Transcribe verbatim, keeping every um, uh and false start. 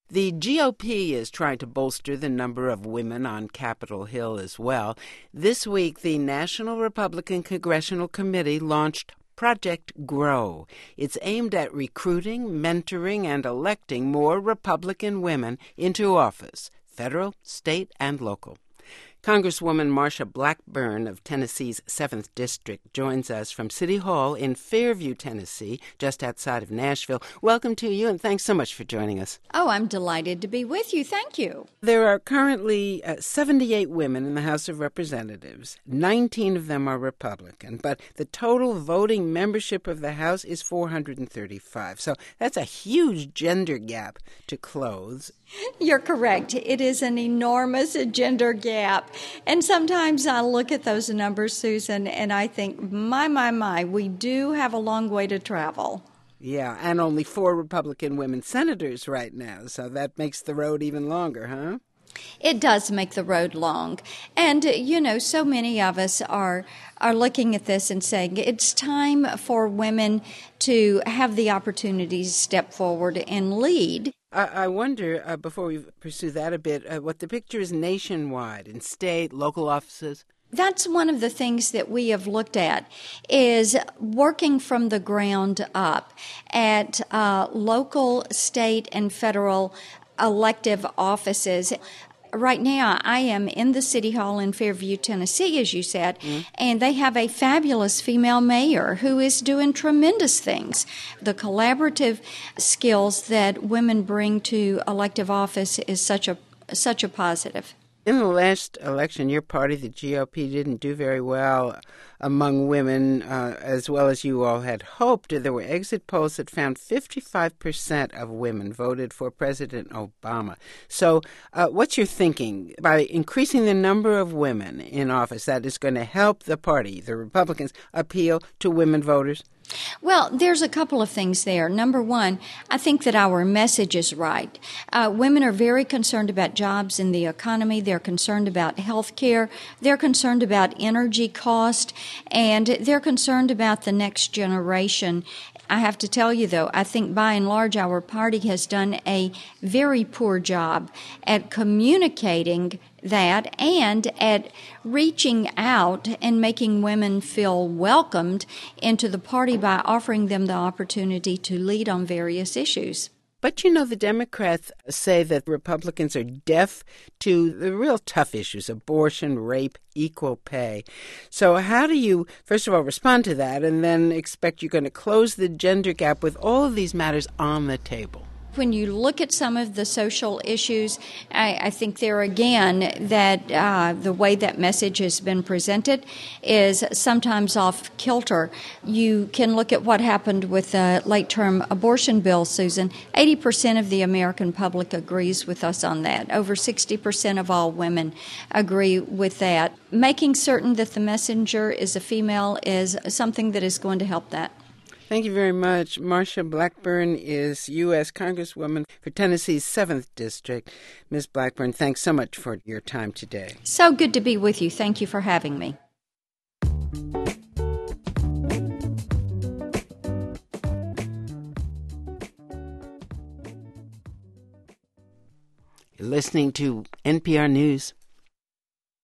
The G O P is trying to bolster the number of women on Capitol Hill as well. This week, the National Republican Congressional Committee launched Project Grow. It's aimed at recruiting, mentoring, and electing more Republican women into office, federal, state, and local. Congresswoman Marsha Blackburn of Tennessee's seventh District joins us from City Hall in Fairview, Tennessee, just outside of Nashville. Welcome to you, and thanks so much for joining us. Oh, I'm delighted to be with you. Thank you. There are currently uh, seventy-eight women in the House of Representatives. nineteen of them are Republican, but the total voting membership of the House is four hundred thirty-five. So that's a huge gender gap to close. You're correct. It is an enormous gender gap. And sometimes I look at those numbers, Susan, and I think, my, my, my, we do have a long way to travel. Yeah, and only four Republican women senators right now, so that makes the road even longer, huh? It does make the road long. And, you know, so many of us are are looking at this and saying it's time for women to have the opportunity to step forward and lead. I, I wonder, uh, before we pursue that a bit, uh, what the picture is nationwide, in state, local offices? That's one of the things that we have looked at, is working from the ground up at uh, local, state, and federal elective offices. Right now, I am in the City Hall in Fairview, Tennessee, as you said, mm-hmm. and they have a fabulous female mayor who is doing tremendous things. The collaborative skills that women bring to elective office is such a such a positive. In the last election, your party, the G O P, didn't do very well among women, uh, as well as you all had hoped. There were exit polls that found fifty-five percent of women voted for President Obama. So uh, what's your thinking? By increasing the number of women in office, that is going to help the party, the Republicans, appeal to women voters? Well, there's a couple of things there. Number one, I think that our message is right. Uh, women are very concerned about jobs in the economy. They're concerned about health care. They're concerned about energy cost. And they're concerned about the next generation. I have to tell you, though, I think by and large our party has done a very poor job at communicating that and at reaching out and making women feel welcomed into the party by offering them the opportunity to lead on various issues. But, you know, the Democrats say that Republicans are deaf to the real tough issues, abortion, rape, equal pay. So how do you, first of all, respond to that and then expect you're going to close the gender gap with all of these matters on the table? When you look at some of the social issues, I, I think there again that uh, the way that message has been presented is sometimes off kilter. You can look at what happened with the late-term abortion bill, Susan. eighty percent of the American public agrees with us on that. Over sixty percent of all women agree with that. Making certain that the messenger is a female is something that is going to help that. Thank you very much. Marsha Blackburn is U S Congresswoman for Tennessee's seventh District. Miz Blackburn, thanks so much for your time today. So good to be with you. Thank you for having me. You're listening to N P R News.